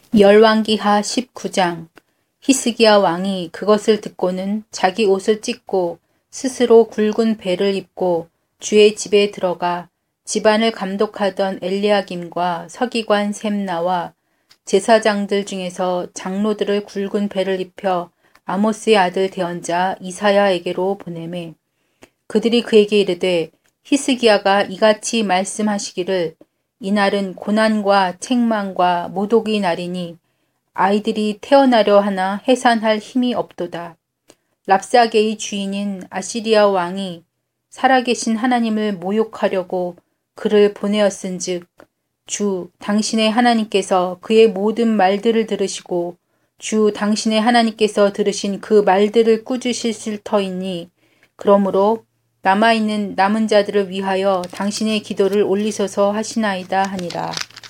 열왕기하 19장. 히스기야 왕이 그것을 듣고는 자기 옷을 찢고 스스로 굵은 베를 입고 주의 집에 들어가 집안을 감독하던 엘리야김과 서기관 셈나와 제사장들 중에서 장로들을 굵은 베를 입혀 아모스의 아들 대언자 이사야에게로 보내매 그들이 그에게 이르되 히스기야가 이같이 말씀하시기를 이날은 고난과 책망과 모독의 날이니 아이들이 태어나려 하나 해산할 힘이 없도다. 랍사게의 주인인 아시리아 왕이 살아계신 하나님을 모욕하려고 그를 보내었은즉 주 당신의 하나님께서 그의 모든 말들을 들으시고 주 당신의 하나님께서 들으신 그 말들을 꾸짖으실 터이니 그러므로 남아있는 남은 자들을 위하여 당신의 기도를 올리소서 하시나이다 하니라.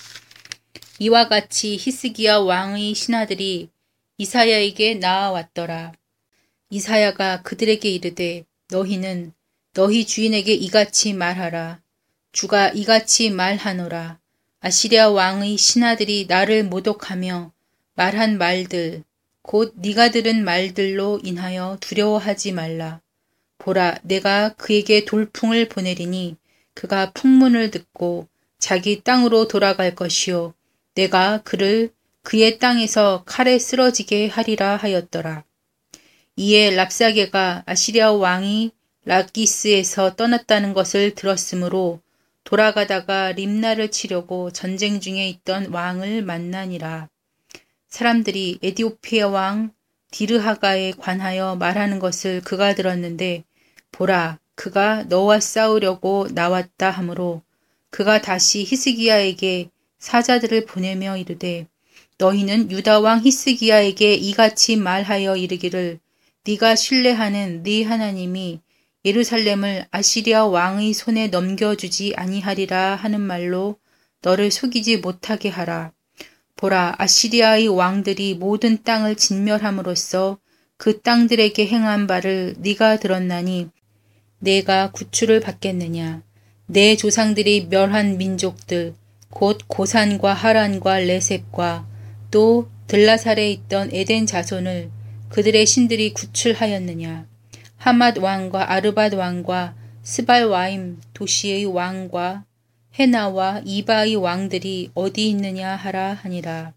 이와 같이 히스기야 왕의 신하들이 이사야에게 나아왔더라. 이사야가 그들에게 이르되 너희는 너희 주인에게 이같이 말하라. 주가 이같이 말하노라. 아시리아 왕의 신하들이 나를 모독하며 말한 말들 곧 네가 들은 말들로 인하여 두려워하지 말라. 보라, 내가 그에게 돌풍을 보내리니 그가 풍문을 듣고 자기 땅으로 돌아갈 것이요 내가 그를 그의 땅에서 칼에 쓰러지게 하리라 하였더라. 이에 랍사게가 아시리아 왕이 라기스에서 떠났다는 것을 들었으므로 돌아가다가 림나를 치려고 전쟁 중에 있던 왕을 만나니라. 사람들이 에디오피아 왕 디르하가에 관하여 말하는 것을 그가 들었는데 보라, 그가 너와 싸우려고 나왔다 하므로 그가 다시 히스기야에게 사자들을 보내며 이르되 너희는 유다 왕 히스기야에게 이같이 말하여 이르기를 네가 신뢰하는 네 하나님이 예루살렘을 아시리아 왕의 손에 넘겨주지 아니하리라 하는 말로 너를 속이지 못하게 하라. 보라, 아시리아의 왕들이 모든 땅을 진멸함으로써 그 땅들에게 행한 바를 네가 들었나니 내가 구출을 받겠느냐. 내 조상들이 멸한 민족들 곧 고산과 하란과 레셉과 또 들라살에 있던 에덴 자손을 그들의 신들이 구출하였느냐. 하맛 왕과 아르밧 왕과 스발와임 도시의 왕과 헤나와 이바의 왕들이 어디 있느냐 하라 하니라.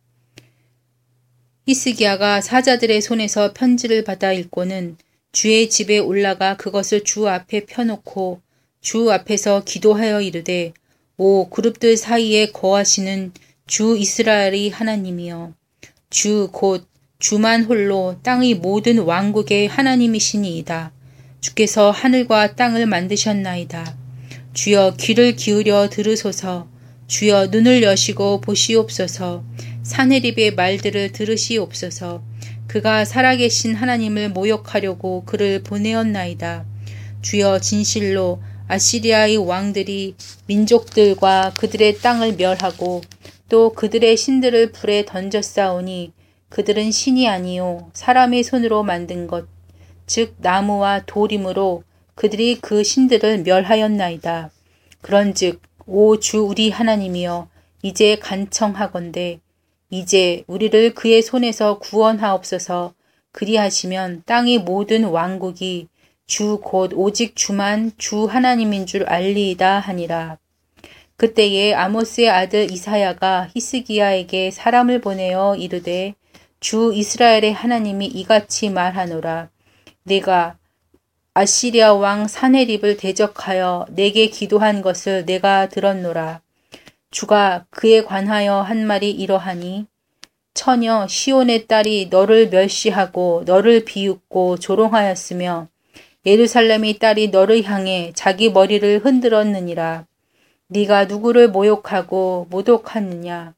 히스기야가 사자들의 손에서 편지를 받아 읽고는 주의 집에 올라가 그것을 주 앞에 펴놓고 주 앞에서 기도하여 이르되 오 그룹들 사이에 거하시는 주 이스라엘의 하나님이여 주 곧 주만 홀로 땅의 모든 왕국의 하나님이시니이다. 주께서 하늘과 땅을 만드셨나이다. 주여 귀를 기울여 들으소서. 주여 눈을 여시고 보시옵소서. 사내립의 말들을 들으시옵소서. 그가 살아계신 하나님을 모욕하려고 그를 보내었나이다. 주여 진실로 아시리아의 왕들이 민족들과 그들의 땅을 멸하고 또 그들의 신들을 불에 던졌사오니 그들은 신이 아니요 사람의 손으로 만든 것, 즉 나무와 돌이므로 그들이 그 신들을 멸하였나이다. 그런즉 오 주 우리 하나님이여 이제 간청하건대 이제 우리를 그의 손에서 구원하옵소서. 그리하시면 땅의 모든 왕국이 주 곧 오직 주만 주 하나님인 줄 알리이다 하니라. 그때에 아모스의 아들 이사야가 히스기야에게 사람을 보내어 이르되 주 이스라엘의 하나님이 이같이 말하노라. 내가 아시리아 왕 사네립을 대적하여 내게 기도한 것을 내가 들었노라. 주가 그에 관하여 한 말이 이러하니 처녀 시온의 딸이 너를 멸시하고 너를 비웃고 조롱하였으며 예루살렘의 딸이 너를 향해 자기 머리를 흔들었느니라. 네가 누구를 모욕하고 모독하느냐.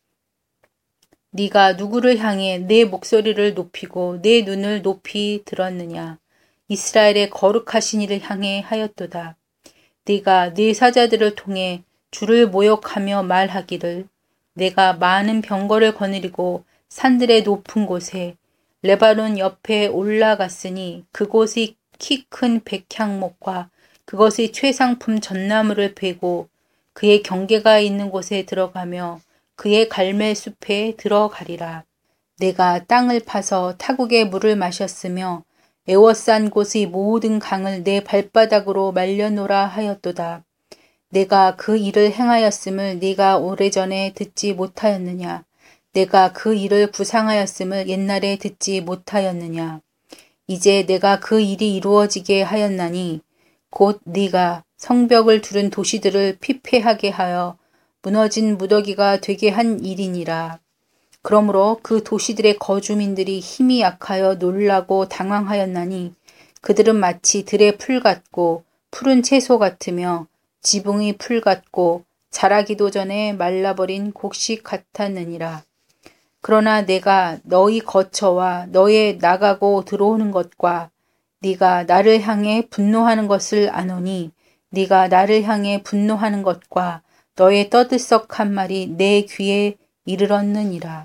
네가 누구를 향해 내 목소리를 높이고 내 눈을 높이 들었느냐. 이스라엘의 거룩하신 이를 향해 하였도다. 네가 네 사자들을 통해 주를 모욕하며 말하기를 내가 많은 병거를 거느리고 산들의 높은 곳에 레바논 옆에 올라갔으니 그곳의 키 큰 백향목과 그것의 최상품 전나무를 베고 그의 경계가 있는 곳에 들어가며 그의 갈멜 숲에 들어가리라. 내가 땅을 파서 타국의 물을 마셨으며 애워싼 곳의 모든 강을 내 발바닥으로 말려놓으라 하였도다. 내가 그 일을 행하였음을 네가 오래전에 듣지 못하였느냐? 내가 그 일을 구상하였음을 옛날에 듣지 못하였느냐? 이제 내가 그 일이 이루어지게 하였나니 곧 네가 성벽을 두른 도시들을 피폐하게 하여 무너진 무더기가 되게 한 일이니라. 그러므로 그 도시들의 거주민들이 힘이 약하여 놀라고 당황하였나니 그들은 마치 들의 풀 같고 푸른 채소 같으며 지붕의 풀 같고 자라기도 전에 말라버린 곡식 같았느니라. 그러나 내가 너희 거처와 너의 나가고 들어오는 것과 네가 나를 향해 분노하는 것을 아노니 네가 나를 향해 분노하는 것과 너의 떠들썩한 말이 내 귀에 이르렀느니라.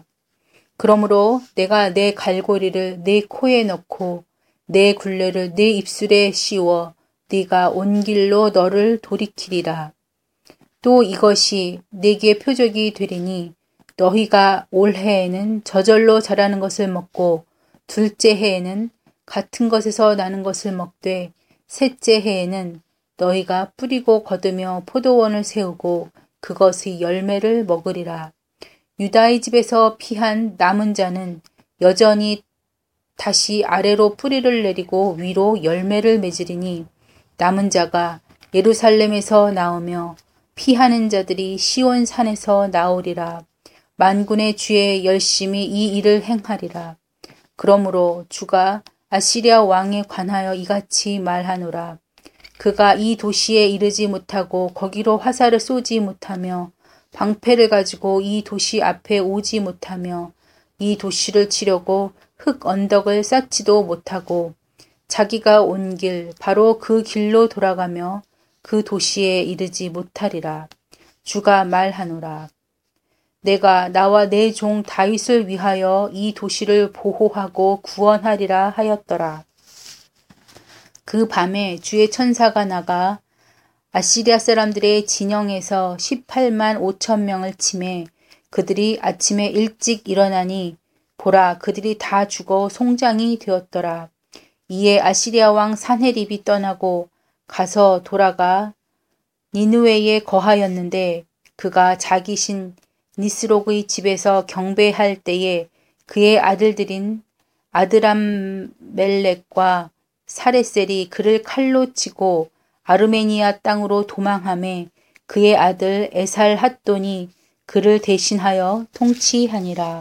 그러므로 내가 내 갈고리를 내 코에 넣고 내 굴레를 내 입술에 씌워 네가 온 길로 너를 돌이키리라. 또 이것이 네게 표적이 되리니 너희가 올해에는 저절로 자라는 것을 먹고 둘째 해에는 같은 것에서 나는 것을 먹되 셋째 해에는 너희가 뿌리고 거두며 포도원을 세우고 그것의 열매를 먹으리라. 유다의 집에서 피한 남은 자는 여전히 다시 아래로 뿌리를 내리고 위로 열매를 맺으리니 남은 자가 예루살렘에서 나오며 피하는 자들이 시온 산에서 나오리라. 만군의 주의 열심히 이 일을 행하리라. 그러므로 주가 아시리아 왕에 관하여 이같이 말하노라. 그가 이 도시에 이르지 못하고 거기로 화살을 쏘지 못하며 방패를 가지고 이 도시 앞에 오지 못하며 이 도시를 치려고 흙 언덕을 쌓지도 못하고 자기가 온 길 바로 그 길로 돌아가며 그 도시에 이르지 못하리라. 주가 말하노라. 내가 나와 내 종 다윗을 위하여 이 도시를 보호하고 구원하리라 하였더라. 그 밤에 주의 천사가 나가 아시리아 사람들의 진영에서 18만 5천 명을 치매 그들이 아침에 일찍 일어나니 보라 그들이 다 죽어 송장이 되었더라. 이에 아시리아 왕 산헤립이 떠나고 가서 돌아가 니느웨에 거하였는데 그가 자기 신 니스록의 집에서 경배할 때에 그의 아들들인 아드람멜렉과 사레셀이 그를 칼로 치고 아르메니아 땅으로 도망하매 그의 아들 에살핫돈이 그를 대신하여 통치하니라.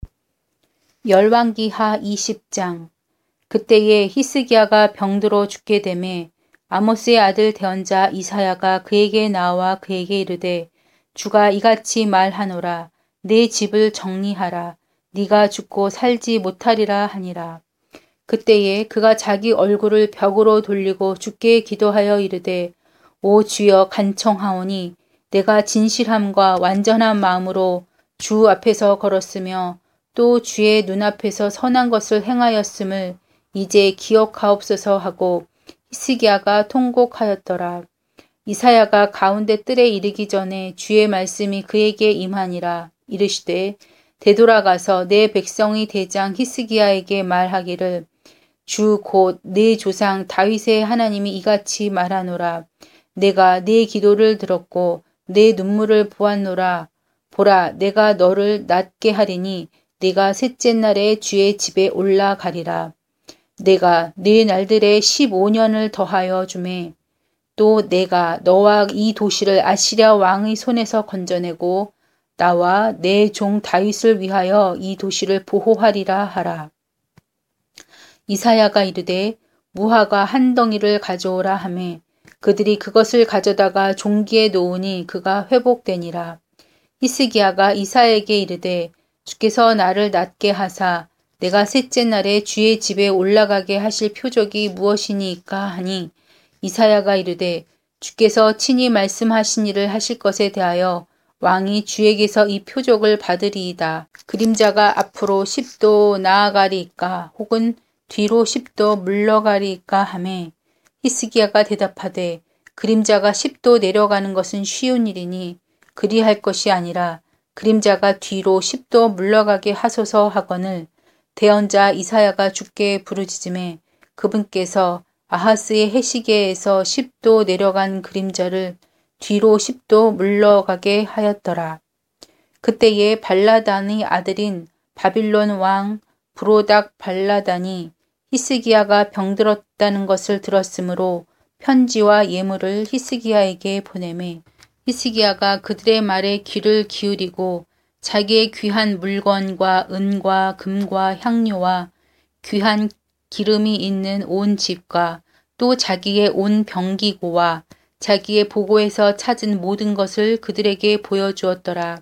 열왕기하 20장. 그때에 히스기야가 병들어 죽게 되매 아모스의 아들 대언자 이사야가 그에게 나와 그에게 이르되 주가 이같이 말하노라. 내 집을 정리하라. 네가 죽고 살지 못하리라 하니라. 그때에 그가 자기 얼굴을 벽으로 돌리고 주께 기도하여 이르되 오 주여 간청하오니 내가 진실함과 완전한 마음으로 주 앞에서 걸었으며 또 주의 눈앞에서 선한 것을 행하였음을 이제 기억하옵소서 하고 히스기야가 통곡하였더라. 이사야가 가운데 뜰에 이르기 전에 주의 말씀이 그에게 임하니라. 이르시되 되돌아가서 내 백성의 대장 히스기야에게 말하기를 주 곧 내 조상 다윗의 하나님이 이같이 말하노라. 내가 네 기도를 들었고 내 눈물을 보았노라. 보라 내가 너를 낫게 하리니 네가 셋째 날에 주의 집에 올라가리라. 내가 네 날들에 15년을 더하여 주매 또 내가 너와 이 도시를 아시리아 왕의 손에서 건져내고 나와 내 종 다윗을 위하여 이 도시를 보호하리라 하라. 이사야가 이르되 무화과 한 덩이를 가져오라 하매 그들이 그것을 가져다가 종기에 놓으니 그가 회복되니라. 히스기야가 이사야에게 이르되 주께서 나를 낫게 하사 내가 셋째 날에 주의 집에 올라가게 하실 표적이 무엇이니까 하니 이사야가 이르되 주께서 친히 말씀하신 일을 하실 것에 대하여 왕이 주에게서 이 표적을 받으리이다. 그림자가 앞으로 10도 나아가리이까 혹은 뒤로 10도 물러가리이까 하매 히스기야가 대답하되 그림자가 10도 내려가는 것은 쉬운 일이니 그리할 것이 아니라 그림자가 뒤로 10도 물러가게 하소서 하거늘 대언자 이사야가 주께 부르짖음에 그분께서 아하스의 해시계에서 10도 내려간 그림자를 뒤로 10도 물러가게 하였더라. 그때에 발라단의 아들인 바빌론 왕 브로닥 발라단이 히스기야가 병들었다는 것을 들었으므로 편지와 예물을 히스기야에게 보내매 히스기야가 그들의 말에 귀를 기울이고 자기의 귀한 물건과 은과 금과 향료와 귀한 기름이 있는 온 집과 또 자기의 온 병기고와 자기의 보고에서 찾은 모든 것을 그들에게 보여주었더라.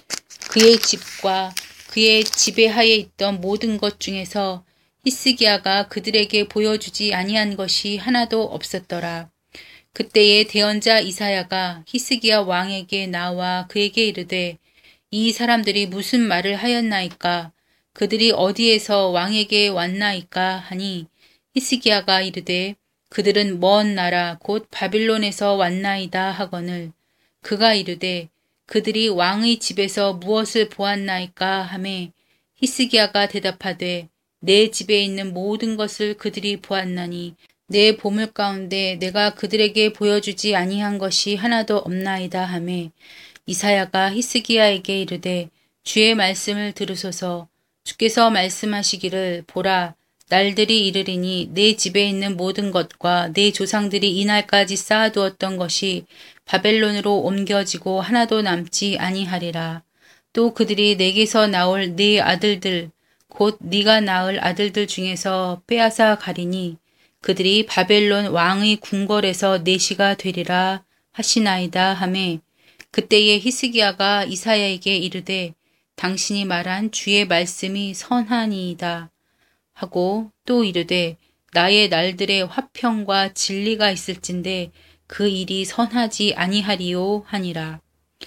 그의 집과 그의 지배하에 있던 모든 것 중에서 히스기야가 그들에게 보여주지 아니한 것이 하나도 없었더라. 그때에 대언자 이사야가 히스기야 왕에게 나와 그에게 이르되 이 사람들이 무슨 말을 하였나이까? 그들이 어디에서 왕에게 왔나이까? 하니 히스기야가 이르되 그들은 먼 나라 곧 바빌론에서 왔나이다 하거늘 그가 이르되 그들이 왕의 집에서 무엇을 보았나이까 하매 히스기야가 대답하되 내 집에 있는 모든 것을 그들이 보았나니 내 보물 가운데 내가 그들에게 보여주지 아니한 것이 하나도 없나이다 하매 이사야가 히스기야에게 이르되 주의 말씀을 들으소서. 주께서 말씀하시기를 보라 날들이 이르리니 내 집에 있는 모든 것과 내 조상들이 이날까지 쌓아두었던 것이 바벨론으로 옮겨지고 하나도 남지 아니하리라. 또 그들이 내게서 나올 네 아들들 곧 네가 낳을 아들들 중에서 빼앗아 가리니 그들이 바벨론 왕의 궁궐에서 내시가 되리라 하시나이다 하매 그때에 히스기야가 이사야에게 이르되 당신이 말한 주의 말씀이 선하니이다 하고 또 이르되 나의 날들의 화평과 진리가 있을진데 그 일이 선하지 아니하리요 하니라.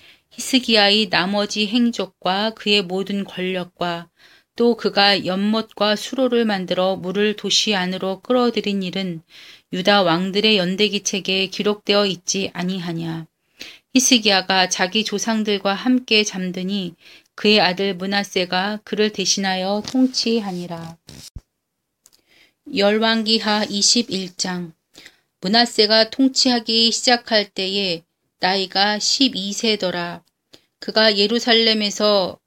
히스기야의 나머지 행적과 그의 모든 권력과 또 그가 연못과 수로를 만들어 물을 도시 안으로 끌어들인 일은 유다 왕들의 연대기 책에 기록되어 있지 아니하냐. 히스기야가 자기 조상들과 함께 잠드니 그의 아들 므낫세가 그를 대신하여 통치하니라. 열왕기하 21장. 므낫세가 통치하기 시작할 때에 나이가 12세더라. 그가 예루살렘에서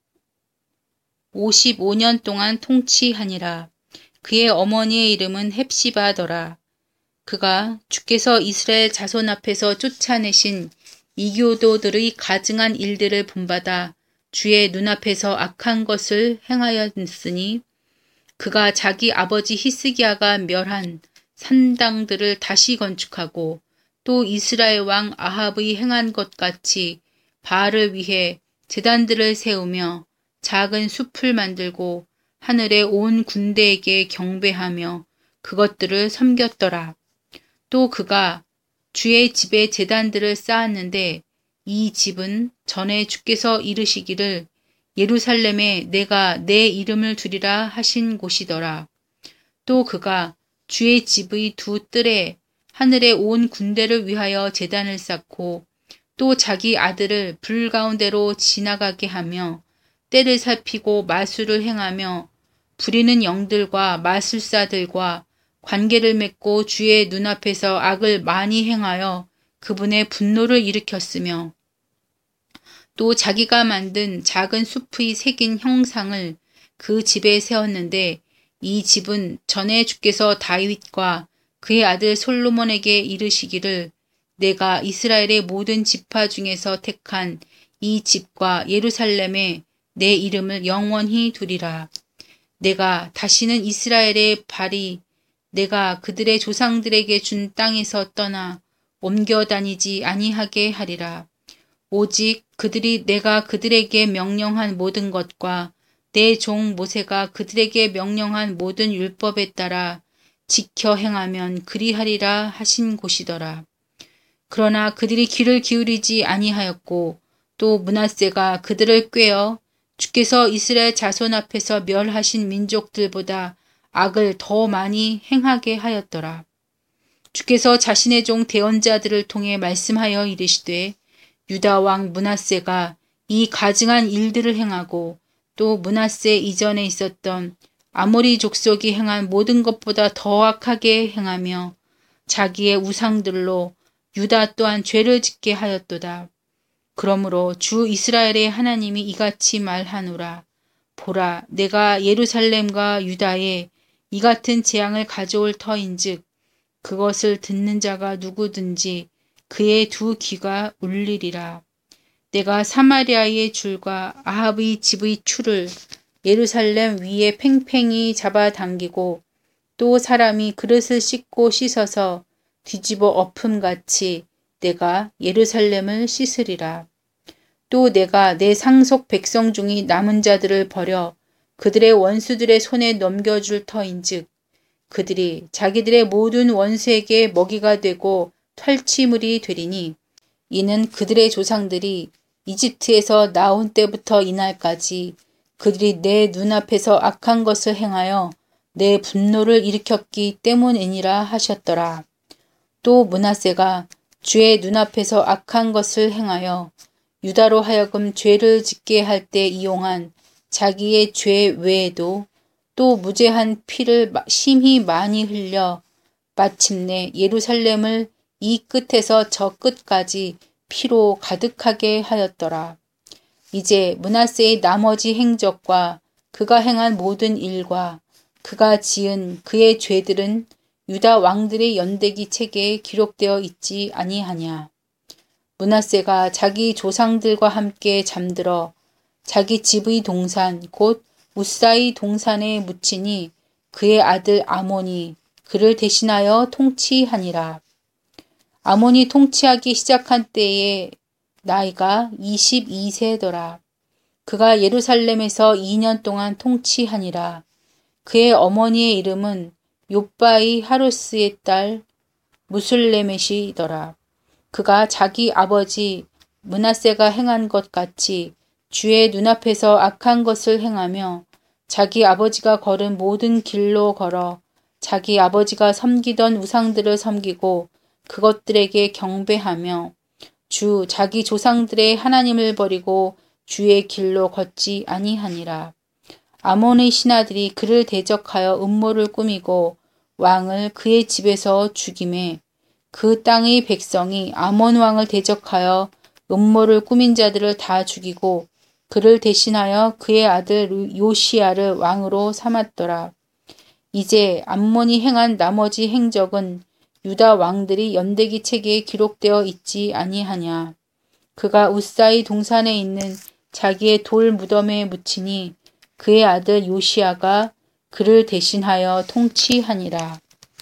55년 동안 통치하니라. 그의 어머니의 이름은 헵시바더라. 그가 주께서 이스라엘 자손 앞에서 쫓아내신 이교도들의 가증한 일들을 본받아 주의 눈앞에서 악한 것을 행하였으니 그가 자기 아버지 히스기야가 멸한 산당들을 다시 건축하고 또 이스라엘 왕 아합의 행한 것 같이 바알을 위해 제단들을 세우며 작은 숲을 만들고 하늘의 온 군대에게 경배하며 그것들을 섬겼더라. 또 그가 주의 집에 제단들을 쌓았는데 이 집은 전에 주께서 이르시기를 예루살렘에 내가 내 이름을 두리라 하신 곳이더라. 또 그가 주의 집의 두 뜰에 하늘의 온 군대를 위하여 제단을 쌓고 또 자기 아들을 불 가운데로 지나가게 하며 때를 살피고 마술을 행하며 부리는 영들과 마술사들과 관계를 맺고 주의 눈앞에서 악을 많이 행하여 그분의 분노를 일으켰으며 또 자기가 만든 작은 숲의 새긴 형상을 그 집에 세웠는데 이 집은 전에 주께서 다윗과 그의 아들 솔로몬에게 이르시기를 내가 이스라엘의 모든 지파 중에서 택한 이 집과 예루살렘에 내 이름을 영원히 두리라. 내가 다시는 이스라엘의 발이 내가 그들의 조상들에게 준 땅에서 떠나 옮겨 다니지 아니하게 하리라. 오직 그들이 내가 그들에게 명령한 모든 것과 내 종 모세가 그들에게 명령한 모든 율법에 따라 지켜 행하면 그리하리라 하신 곳이더라. 그러나 그들이 귀를 기울이지 아니하였고 또 므낫세가 그들을 꾀어 주께서 이스라엘 자손 앞에서 멸하신 민족들보다 악을 더 많이 행하게 하였더라. 주께서 자신의 종 대언자들을 통해 말씀하여 이르시되 유다 왕 므낫세가 이 가증한 일들을 행하고 또 므낫세 이전에 있었던 아모리 족속이 행한 모든 것보다 더 악하게 행하며 자기의 우상들로 유다 또한 죄를 짓게 하였도다. 그러므로 주 이스라엘의 하나님이 이같이 말하노라. 보라, 내가 예루살렘과 유다에 이 같은 재앙을 가져올 터인즉 그것을 듣는 자가 누구든지 그의 두 귀가 울리리라. 내가 사마리아의 줄과 아합의 집의 추를 예루살렘 위에 팽팽히 잡아당기고 또 사람이 그릇을 씻고 씻어서 뒤집어 엎음같이 내가 예루살렘을 씻으리라. 또 내가 내 상속 백성 중의 남은 자들을 버려 그들의 원수들의 손에 넘겨줄 터인즉 그들이 자기들의 모든 원수에게 먹이가 되고 털치물이 되리니 이는 그들의 조상들이 이집트에서 나온 때부터 이날까지 그들이 내 눈앞에서 악한 것을 행하여 내 분노를 일으켰기 때문이니라 하셨더라. 또 므낫세가 주의 눈앞에서 악한 것을 행하여 유다로 하여금 죄를 짓게 할 때 이용한 자기의 죄 외에도 또 무죄한 피를 심히 많이 흘려 마침내 예루살렘을 이 끝에서 저 끝까지 피로 가득하게 하였더라. 이제 므낫세의 나머지 행적과 그가 행한 모든 일과 그가 지은 그의 죄들은 유다 왕들의 연대기 책에 기록되어 있지 아니하냐. 므낫세가 자기 조상들과 함께 잠들어 자기 집의 동산 곧 우사의 동산에 묻히니 그의 아들 아몬이 그를 대신하여 통치하니라. 아몬이 통치하기 시작한 때에 나이가 22세더라. 그가 예루살렘에서 2년 동안 통치하니라. 그의 어머니의 이름은 욥바의 하루스의 딸 무술레멧이더라. 그가 자기 아버지 므낫세가 행한 것 같이 주의 눈앞에서 악한 것을 행하며 자기 아버지가 걸은 모든 길로 걸어 자기 아버지가 섬기던 우상들을 섬기고 그것들에게 경배하며 주 자기 조상들의 하나님을 버리고 주의 길로 걷지 아니하니라. 아몬의 신하들이 그를 대적하여 음모를 꾸미고 왕을 그의 집에서 죽이매 그 땅의 백성이 아몬 왕을 대적하여 음모를 꾸민 자들을 다 죽이고 그를 대신하여 그의 아들 요시야를 왕으로 삼았더라. 이제 암몬이 행한 나머지 행적은 유다 왕들이 연대기 책에 기록되어 있지 아니하냐. 그가 우사의 동산에 있는 자기의 돌 무덤에 묻히니 그의 아들 요시야가 그를 대신하여 통치하니라.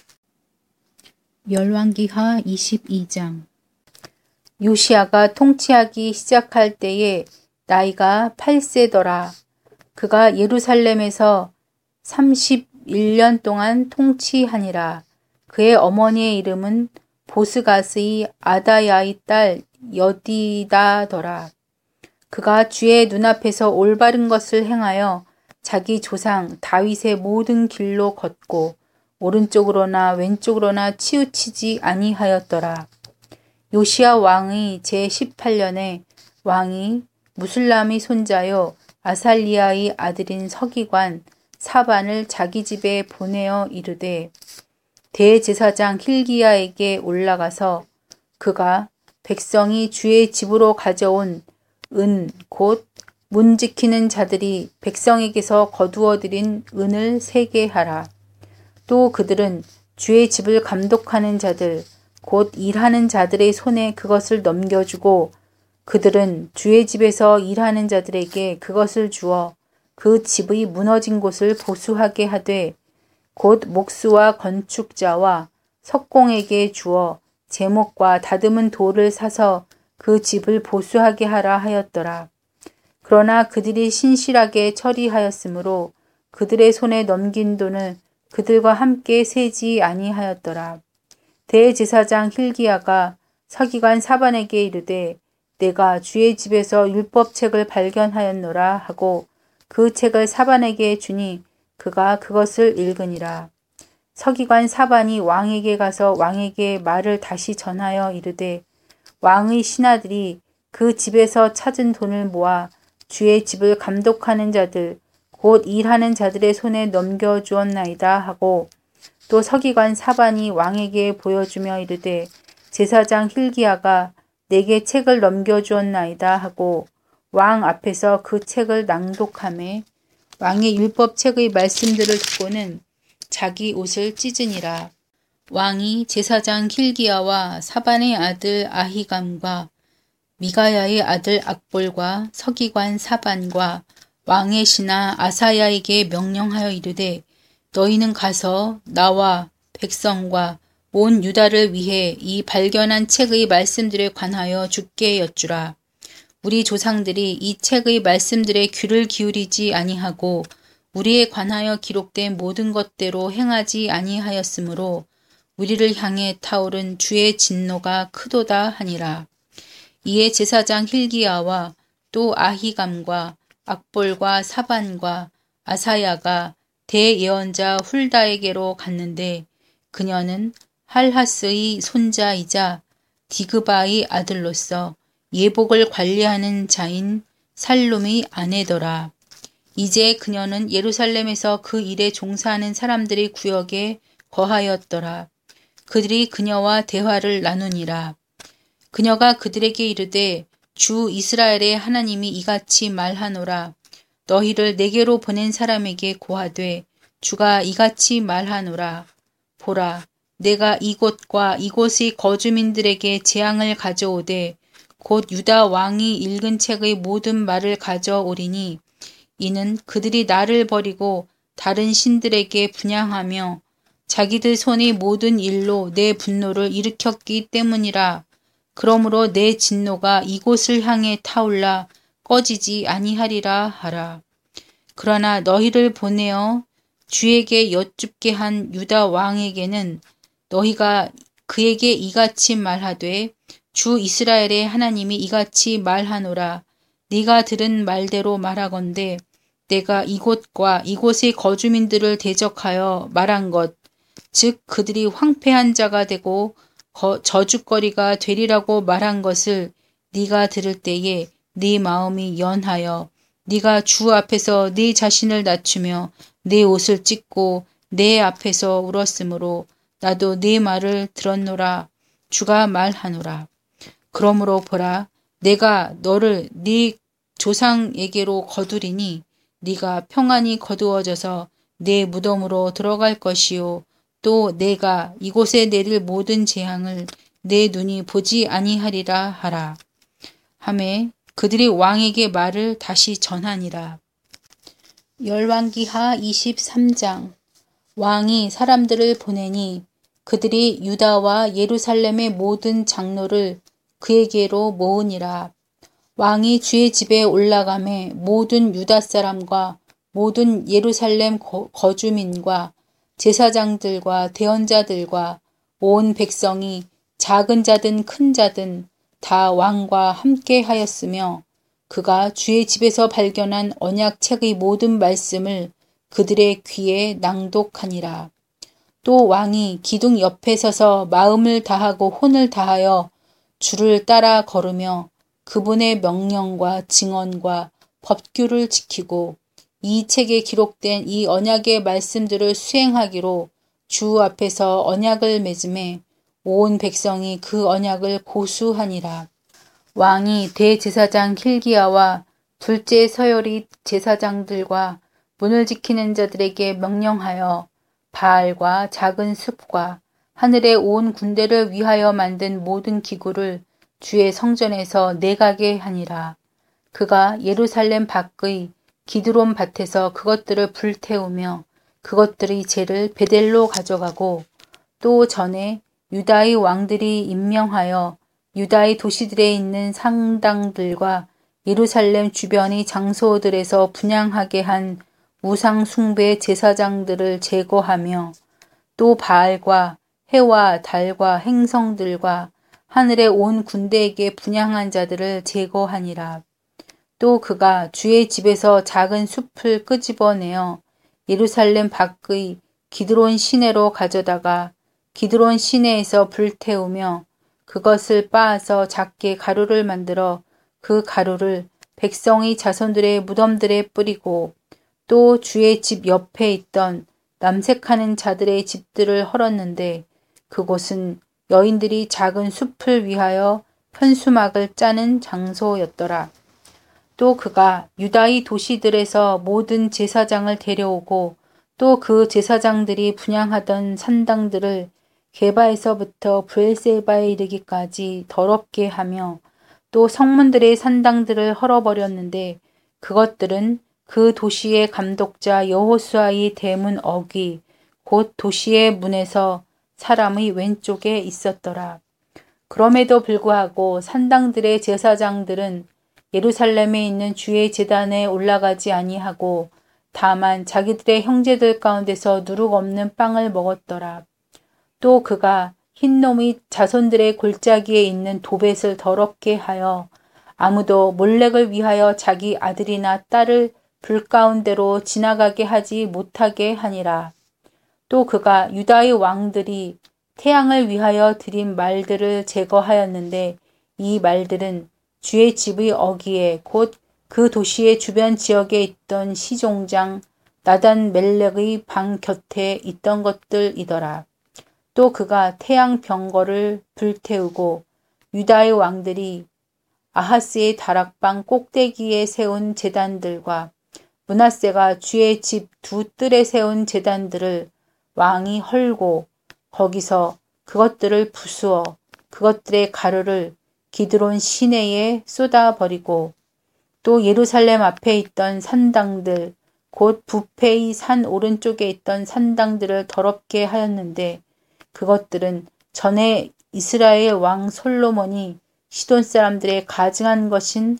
열왕기하 22장. 요시야가 통치하기 시작할 때에 나이가 8세더라. 그가 예루살렘에서 31년 동안 통치하니라. 그의 어머니의 이름은 보스가스의 아다야의 딸 여디다더라. 그가 주의 눈앞에서 올바른 것을 행하여 자기 조상 다윗의 모든 길로 걷고 오른쪽으로나 왼쪽으로나 치우치지 아니하였더라. 요시야 왕의 제18년에 왕이 무술람의 손자요 아살리아의 아들인 서기관 사반을 자기 집에 보내어 이르되 대제사장 힐기야에게 올라가서 그가 백성이 주의 집으로 가져온 은 곧 문 지키는 자들이 백성에게서 거두어들인 은을 세게 하라. 또 그들은 주의 집을 감독하는 자들 곧 일하는 자들의 손에 그것을 넘겨주고 그들은 주의 집에서 일하는 자들에게 그것을 주어 그 집의 무너진 곳을 보수하게 하되 곧 목수와 건축자와 석공에게 주어 제목과 다듬은 돌을 사서 그 집을 보수하게 하라 하였더라. 그러나 그들이 신실하게 처리하였으므로 그들의 손에 넘긴 돈을 그들과 함께 세지 아니하였더라. 대제사장 힐기야가 서기관 사반에게 이르되 내가 주의 집에서 율법책을 발견하였노라 하고 그 책을 사반에게 주니 그가 그것을 읽으니라. 서기관 사반이 왕에게 가서 왕에게 말을 다시 전하여 이르되 왕의 신하들이 그 집에서 찾은 돈을 모아 주의 집을 감독하는 자들 곧 일하는 자들의 손에 넘겨주었나이다 하고 또 서기관 사반이 왕에게 보여주며 이르되 제사장 힐기야가 내게 책을 넘겨주었나이다 하고 왕 앞에서 그 책을 낭독하매 왕의 율법책의 말씀들을 듣고는 자기 옷을 찢으니라. 왕이 제사장 힐기야와 사반의 아들 아히감과 미가야의 아들 악볼과 서기관 사반과 왕의 신하 아사야에게 명령하여 이르되 너희는 가서 나와 백성과 온 유다를 위해 이 발견한 책의 말씀들에 관하여 주께 여쭈라. 우리 조상들이 이 책의 말씀들에 귀를 기울이지 아니하고 우리에 관하여 기록된 모든 것대로 행하지 아니하였으므로 우리를 향해 타오른 주의 진노가 크도다 하니라. 이에 제사장 힐기야와 또 아히감과 악볼과 사반과 아사야가 대예언자 훌다에게로 갔는데 그녀는 할하스의 손자이자 디그바의 아들로서 예복을 관리하는 자인 살룸의 아내더라. 이제 그녀는 예루살렘에서 그 일에 종사하는 사람들의 구역에 거하였더라. 그들이 그녀와 대화를 나누니라. 그녀가 그들에게 이르되 주 이스라엘의 하나님이 이같이 말하노라. 너희를 내게로 보낸 사람에게 고하되 주가 이같이 말하노라. 보라, 내가 이곳과 이곳의 거주민들에게 재앙을 가져오되 곧 유다 왕이 읽은 책의 모든 말을 가져오리니 이는 그들이 나를 버리고 다른 신들에게 분향하며 자기들 손의 모든 일로 내 분노를 일으켰기 때문이라. 그러므로 내 진노가 이곳을 향해 타올라 꺼지지 아니하리라 하라. 그러나 너희를 보내어 주에게 여쭙게 한 유다 왕에게는 너희가 그에게 이같이 말하되 주 이스라엘의 하나님이 이같이 말하노라. 네가 들은 말대로 말하건대 내가 이곳과 이곳의 거주민들을 대적하여 말한 것, 즉 그들이 황폐한 자가 되고 저주거리가 되리라고 말한 것을 네가 들을 때에 네 마음이 연하여 네가 주 앞에서 네 자신을 낮추며 네 옷을 찢고 내 앞에서 울었으므로 나도 네 말을 들었노라. 주가 말하노라. 그러므로 보라, 내가 너를 네 조상에게로 거두리니 네가 평안히 거두어져서 내 무덤으로 들어갈 것이요 또 내가 이곳에 내릴 모든 재앙을 내 눈이 보지 아니하리라 하라. 하매 그들이 왕에게 말을 다시 전하니라. 열왕기하 23장. 왕이 사람들을 보내니 그들이 유다와 예루살렘의 모든 장로를 그에게로 모으니라. 왕이 주의 집에 올라가매 모든 유다 사람과 모든 예루살렘 거주민과 제사장들과 대언자들과 온 백성이 작은 자든 큰 자든 다 왕과 함께 하였으며 그가 주의 집에서 발견한 언약책의 모든 말씀을 그들의 귀에 낭독하니라. 또 왕이 기둥 옆에 서서 마음을 다하고 혼을 다하여 주를 따라 걸으며 그분의 명령과 증언과 법규를 지키고 이 책에 기록된 이 언약의 말씀들을 수행하기로 주 앞에서 언약을 맺음에 온 백성이 그 언약을 고수하니라. 왕이 대제사장 힐기야와 둘째 서열이 제사장들과 문을 지키는 자들에게 명령하여 바알과 작은 숲과 하늘의 온 군대를 위하여 만든 모든 기구를 주의 성전에서 내가게 하니라. 그가 예루살렘 밖의 기드론 밭에서 그것들을 불태우며 그것들의 재를 베델로 가져가고 또 전에 유다의 왕들이 임명하여 유다의 도시들에 있는 상당들과 예루살렘 주변의 장소들에서 분향하게 한 우상 숭배 제사장들을 제거하며 또 바알과 해와 달과 행성들과 하늘의 온 군대에게 분향한 자들을 제거하니라. 또 그가 주의 집에서 작은 숲을 끄집어내어 예루살렘 밖의 기드론 시내로 가져다가 기드론 시내에서 불태우며 그것을 빻아서 작게 가루를 만들어 그 가루를 백성의 자손들의 무덤들에 뿌리고 또 주의 집 옆에 있던 남색하는 자들의 집들을 헐었는데 그곳은 여인들이 작은 숲을 위하여 현수막을 짜는 장소였더라. 또 그가 유다의 도시들에서 모든 제사장을 데려오고 또 그 제사장들이 분향하던 산당들을 게바에서부터 브엘세바에 이르기까지 더럽게 하며 또 성문들의 산당들을 헐어버렸는데 그것들은 그 도시의 감독자 여호수아의 대문 어귀 곧 도시의 문에서 사람의 왼쪽에 있었더라. 그럼에도 불구하고 산당들의 제사장들은 예루살렘에 있는 주의 제단에 올라가지 아니하고 다만 자기들의 형제들 가운데서 누룩 없는 빵을 먹었더라. 또 그가 흰놈의 자손들의 골짜기에 있는 도벳을 더럽게 하여 아무도 몰렉을 위하여 자기 아들이나 딸을 불 가운데로 지나가게 하지 못하게 하니라. 또 그가 유다의 왕들이 태양을 위하여 드린 말들을 제거하였는데 이 말들은 주의 집의 어귀에 곧 그 도시의 주변 지역에 있던 시종장 나단 멜렉의 방 곁에 있던 것들이더라. 또 그가 태양 병거를 불태우고 유다의 왕들이 아하스의 다락방 꼭대기에 세운 제단들과 므낫세가 주의 집 두 뜰에 세운 제단들을 왕이 헐고 거기서 그것들을 부수어 그것들의 가루를 기드론 시내에 쏟아버리고 또 예루살렘 앞에 있던 산당들 곧 부페의 산 오른쪽에 있던 산당들을 더럽게 하였는데 그것들은 전에 이스라엘 왕 솔로몬이 시돈 사람들의 가증한 것인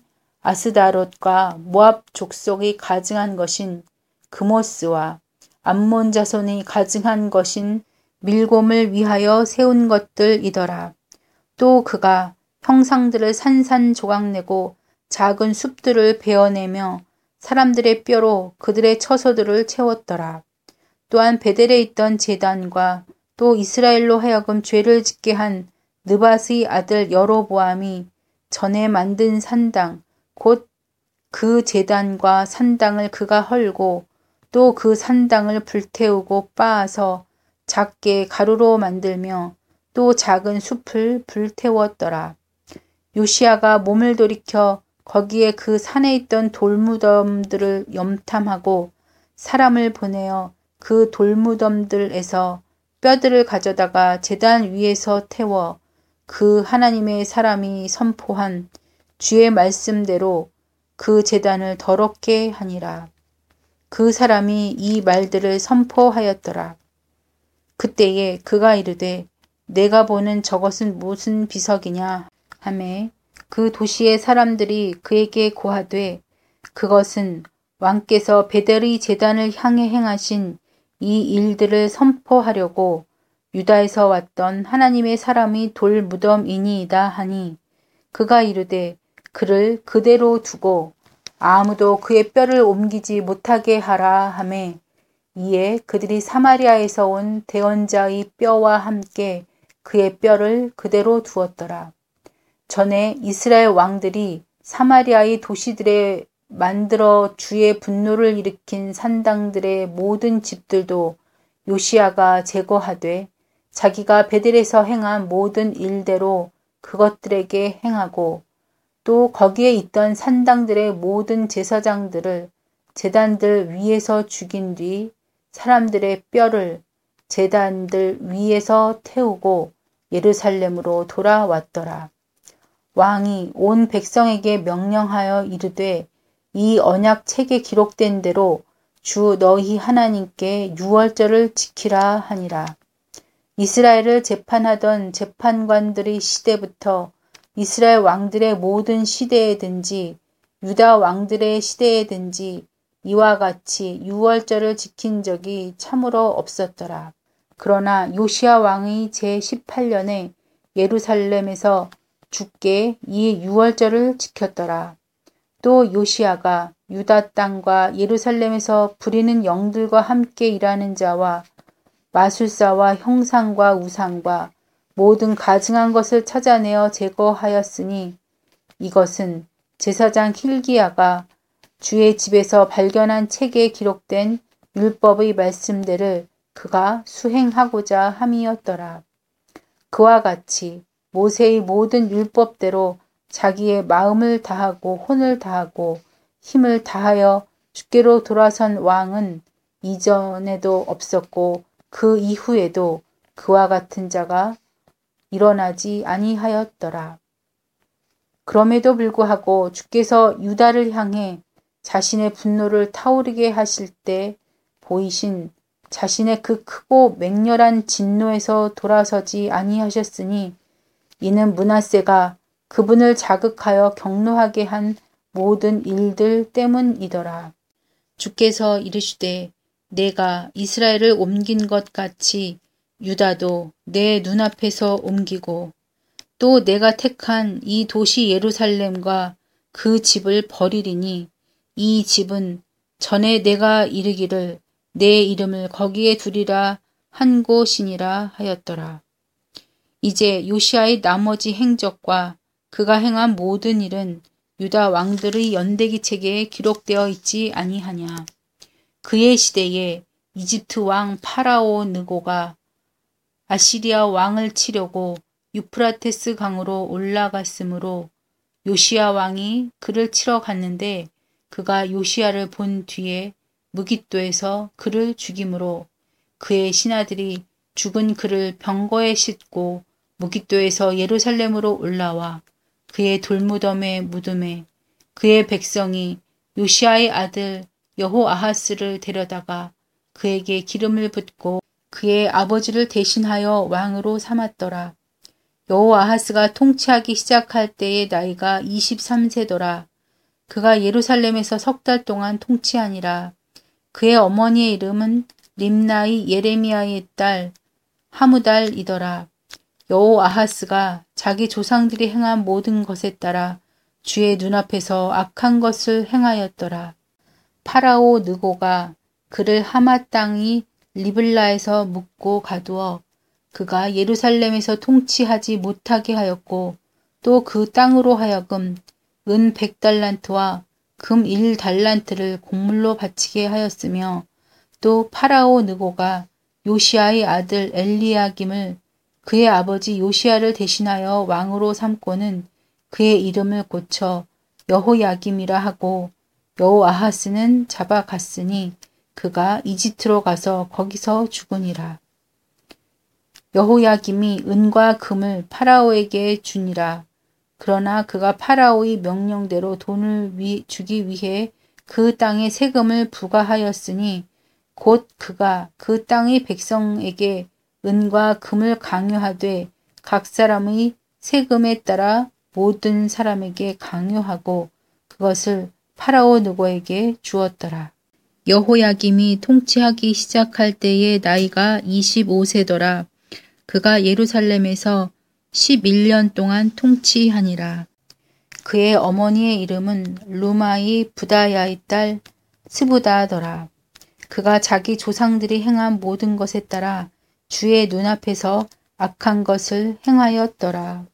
아스다롯과 모압 족속의 가증한 것인 그모스와 암몬 자손의 가증한 것인 밀곰을 위하여 세운 것들이더라. 또 그가 형상들을 산산조각내고 작은 숲들을 베어내며 사람들의 뼈로 그들의 처소들을 채웠더라. 또한 베델에 있던 제단과 또 이스라엘로 하여금 죄를 짓게 한 느밧의 아들 여로보암이 전에 만든 산당 곧 그 제단과 산당을 그가 헐고 또 그 산당을 불태우고 빻아서 작게 가루로 만들며 또 작은 숲을 불태웠더라. 요시야가 몸을 돌이켜 거기에 그 산에 있던 돌무덤들을 염탐하고 사람을 보내어 그 돌무덤들에서 뼈들을 가져다가 제단 위에서 태워 그 하나님의 사람이 선포한 주의 말씀대로 그 제단을 더럽게 하니라. 그 사람이 이 말들을 선포하였더라. 그때에 그가 이르되 내가 보는 저것은 무슨 비석이냐 하매 그 도시의 사람들이 그에게 고하되 그것은 왕께서 베델의 제단을 향해 행하신 이 일들을 선포하려고 유다에서 왔던 하나님의 사람이 돌 무덤이니이다 하니 그가 이르되 그를 그대로 두고 아무도 그의 뼈를 옮기지 못하게 하라 하매 이에 그들이 사마리아에서 온 대언자의 뼈와 함께 그의 뼈를 그대로 두었더라. 전에 이스라엘 왕들이 사마리아의 도시들에 만들어 주의 분노를 일으킨 산당들의 모든 집들도 요시야가 제거하되 자기가 베델에서 행한 모든 일대로 그것들에게 행하고 또 거기에 있던 산당들의 모든 제사장들을 제단들 위에서 죽인 뒤 사람들의 뼈를 제단들 위에서 태우고 예루살렘으로 돌아왔더라. 왕이 온 백성에게 명령하여 이르되 이 언약 책에 기록된 대로 주 너희 하나님께 유월절을 지키라 하니라. 이스라엘을 재판하던 재판관들의 시대부터 이스라엘 왕들의 모든 시대에든지 유다 왕들의 시대에든지 이와 같이 유월절을 지킨 적이 참으로 없었더라. 그러나 요시야 왕의 제18년에 예루살렘에서 주께 이 유월절을 지켰더라. 또 요시야가 유다 땅과 예루살렘에서 부리는 영들과 함께 일하는 자와 마술사와 형상과 우상과 모든 가증한 것을 찾아내어 제거하였으니 이것은 제사장 hil기야가 주의 집에서 발견한 책에 기록된 율법의 말씀들을 그가 수행하고자 함이었더라. 그와 같이 모세의 모든 율법대로 자기의 마음을 다하고 혼을 다하고 힘을 다하여 주께로 돌아선 왕은 이전에도 없었고 그 이후에도 그와 같은 자가 일어나지 아니하였더라. 그럼에도 불구하고 주께서 유다를 향해 자신의 분노를 타오르게 하실 때 보이신 자신의 그 크고 맹렬한 진노에서 돌아서지 아니하셨으니 이는 므낫세가 그분을 자극하여 경노하게 한 모든 일들 때문이더라. 주께서 이르시되 내가 이스라엘을 옮긴 것 같이 유다도 내 눈앞에서 옮기고 또 내가 택한 이 도시 예루살렘과 그 집을 버리리니 이 집은 전에 내가 이르기를 내 이름을 거기에 두리라 한 곳이니라 하였더라. 이제 요시아의 나머지 행적과 그가 행한 모든 일은 유다 왕들의 연대기 책에 기록되어 있지 아니하냐. 그의 시대에 이집트 왕 파라오 느고가 아시리아 왕을 치려고 유프라테스 강으로 올라갔으므로 요시야 왕이 그를 치러 갔는데 그가 요시야를 본 뒤에 무깃도에서 그를 죽이므로 그의 신하들이 죽은 그를 병거에 싣고 무깃도에서 예루살렘으로 올라와 그의 돌무덤에 묻음에 그의 백성이 요시야의 아들 여호아하스를 데려다가 그에게 기름을 붓고 그의 아버지를 대신하여 왕으로 삼았더라. 여호아하스가 통치하기 시작할 때의 나이가 23세더라. 그가 예루살렘에서 3달 동안 통치하니라. 그의 어머니의 이름은 림나의 예레미야의 딸 하무달이더라. 여호아하스가 자기 조상들이 행한 모든 것에 따라 주의 눈앞에서 악한 것을 행하였더라. 파라오 느고가 그를 하마 땅이 리블라에서 묻고 가두어 그가 예루살렘에서 통치하지 못하게 하였고 또 그 땅으로 하여금 은 100달란트와 금 1달란트를 곡물로 바치게 하였으며 또 파라오 느고가 요시아의 아들 엘리야김을 그의 아버지 요시아를 대신하여 왕으로 삼고는 그의 이름을 고쳐 여호야김이라 하고 여호아하스는 잡아갔으니 그가 이집트로 가서 거기서 죽으니라. 여호야김이 은과 금을 파라오에게 주니라. 그러나 그가 파라오의 명령대로 돈을 주기 위해 그 땅에 세금을 부과하였으니 곧 그가 그 땅의 백성에게 은과 금을 강요하되 각 사람의 세금에 따라 모든 사람에게 강요하고 그것을 파라오 느고에게 주었더라. 여호야김이 통치하기 시작할 때의 나이가 25세더라. 그가 예루살렘에서 11년 동안 통치하니라. 그의 어머니의 이름은 루마의 부다야의 딸 스부다더라. 그가 자기 조상들이 행한 모든 것에 따라 주의 눈앞에서 악한 것을 행하였더라.